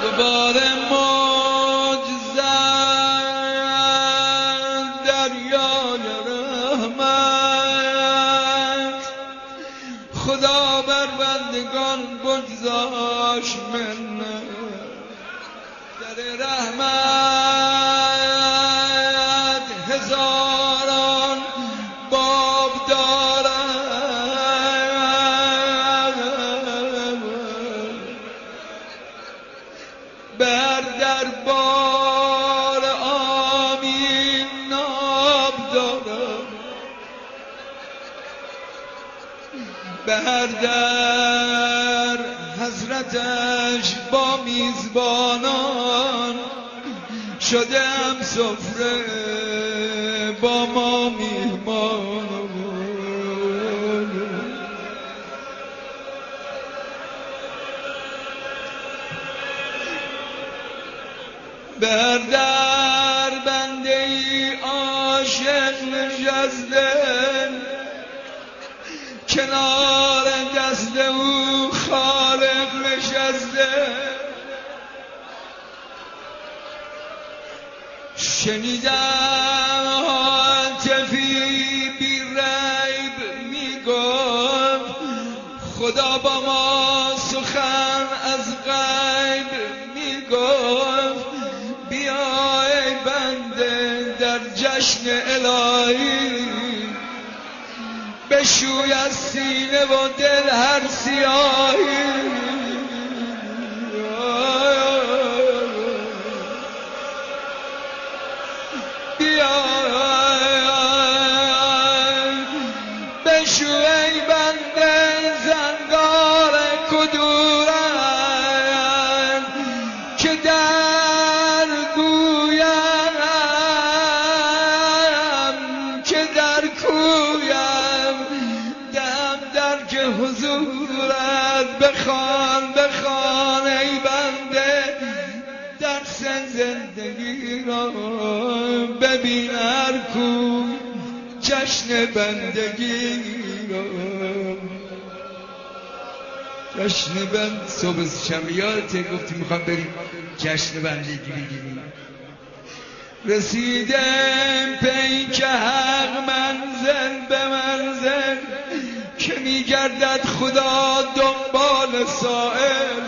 دوباره موج زد دریای رحمت، خدا بر بندگان بگذاشت منت. در رحمت هزاران باب دارد، بر دربار آمین ناب دارد، بر در حضرتش با میزبانان شدم سفره با ما میهمان. بر در بنده ای عاشق نشسته، کنار دست او خالق نشسته. شنیدم هاتفی بی ریب میگفت خدا با ما سخن از غیب میگفت. بیا ای بنده در جشن الهی، بشوی از سینه و دل هر سیاهی. بیا بشو ای بنده زنگار کدورم که در گویم، که در کویم دم در که حضورت. بخوان بخوان ای بنده درس زندگی را، ببین هر کو جشن بندگی را. جشن بند صبح شنبه یادت گفتی میخوام بریم جشن بندگی بگیریم. رسیدم پیک حق منزل به منزل، که میگردد خدا دنبال سائل.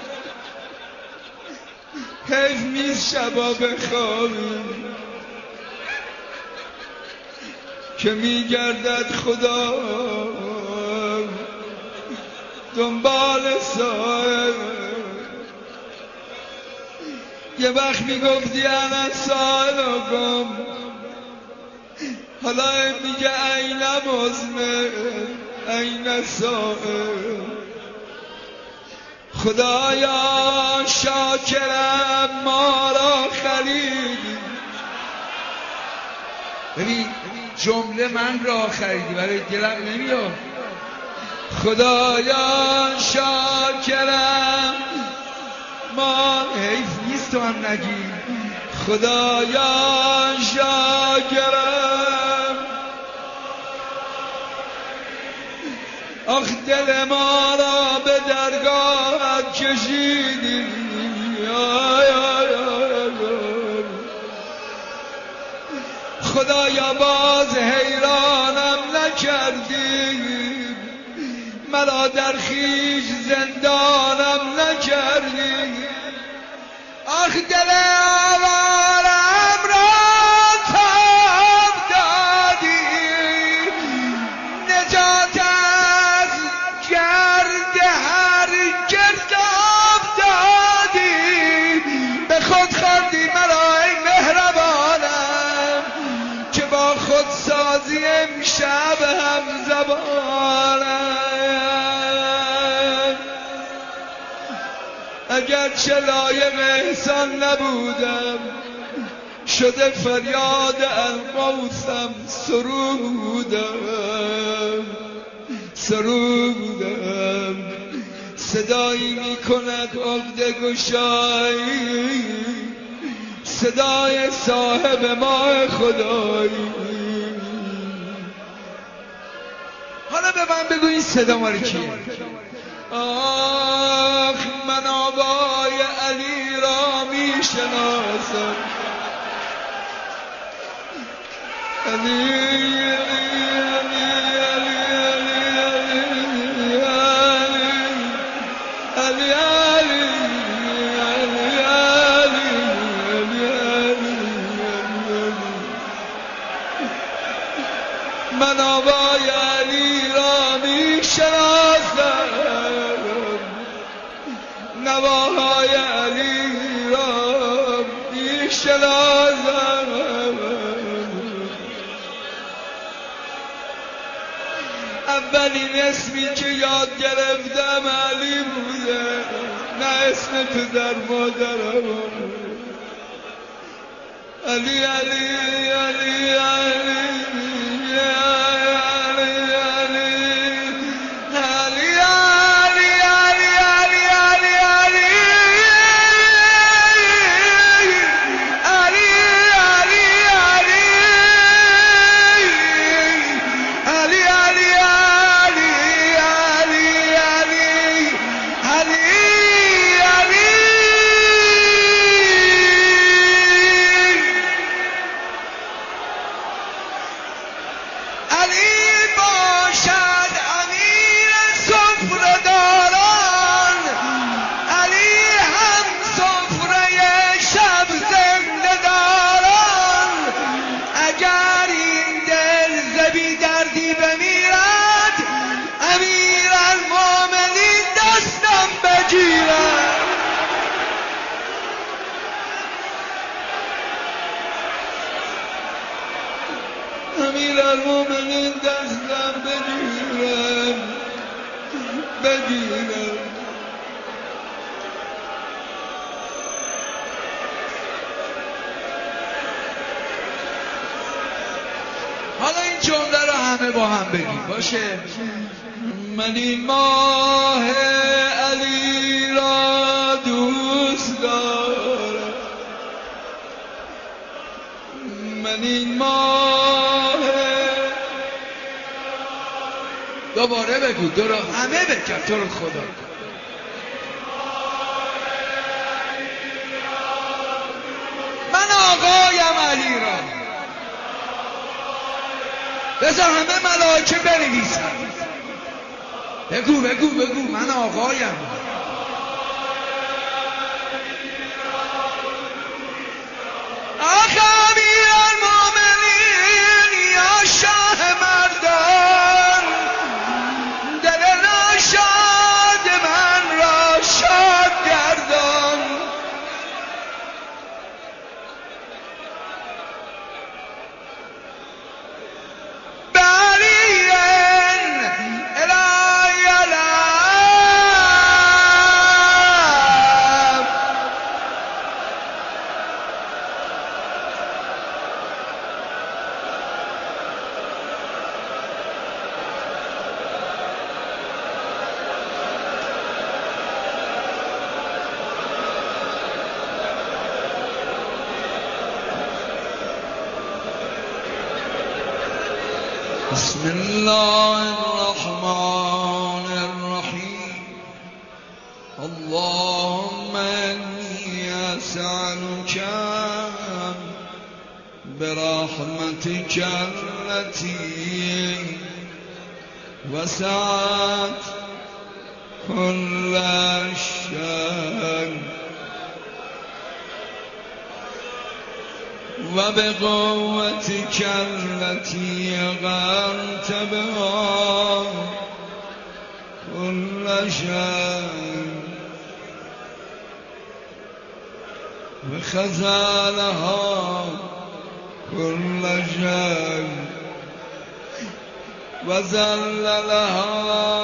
حیف نیست شبا بخوابیم که میگردد خدا دنبال سائل. یه وقت میگفتی انا سائلکم، حالا میگه این مزمع این سائل. خدایا شاکرم ما را خریدی. ببین جمله من را خریدی، برای دلم نمیاد. خدایا شاکرم ما، حیف نیست تو هم نگی. خدایا شاکرم آخ دل ما را به درگاهت کشیدی. خدایا باز حیرانم نکردی، مرا در خویش زندانم نکردی. آخ دل آوارم را تاب دادی، نجات از گرد هر گرداب دادی. به خود خواندی مرا ای مهربانم، که با خود سازی امشب هم زبانم. اگر چه لایق احسان نبودم، شده فریاد الموتم سرودم. صدایی می کند عقده گشایی، صدای صاحب ماه خدایی. حالا به من بگو این صدا مال کیه؟ آخ من آبای علی شناسم من آوای علی را می شناسم نواهای علی را می شناسم اولین اسمی که یاد گرفتم علی بوده نه اسم پدر مادرم علی علی علی علی امیرالمومنین دستم بگیرم حالا این جمله رو همه با هم بگیم باشه من این ماه علی را دوست دارم من این ماه دوباره بگو درو همه بکن تو رو خدا من آقایم علی را بذار همه ملائکه بنویسن بگو من آقایم آقا امیرالمومنین یا شاه مردان دل ناشاد من را شاد گردان بسم الله الرحمن الرحيم اللهم إني أسألك برحمتك التي وسعت كل شيء وبقوتك التي غرت بها كل شيء وخزانها كل شيء وذللها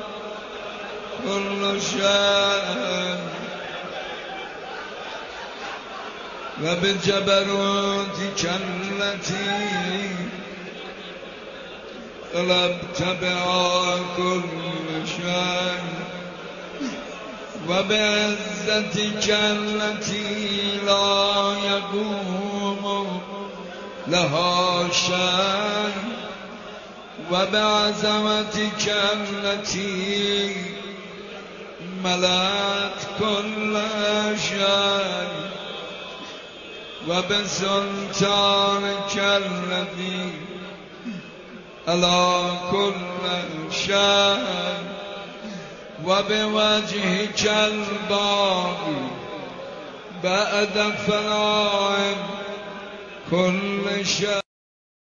كل شيء وبجبروتك التي غلبت بها كل شيء وبعزتك التي لا يقوم لها شيء وبعظمتك التي ملأت كل شيء وبسلطانك الذي على كل شيء وبوجهك الباقي بعد فناء كل شيء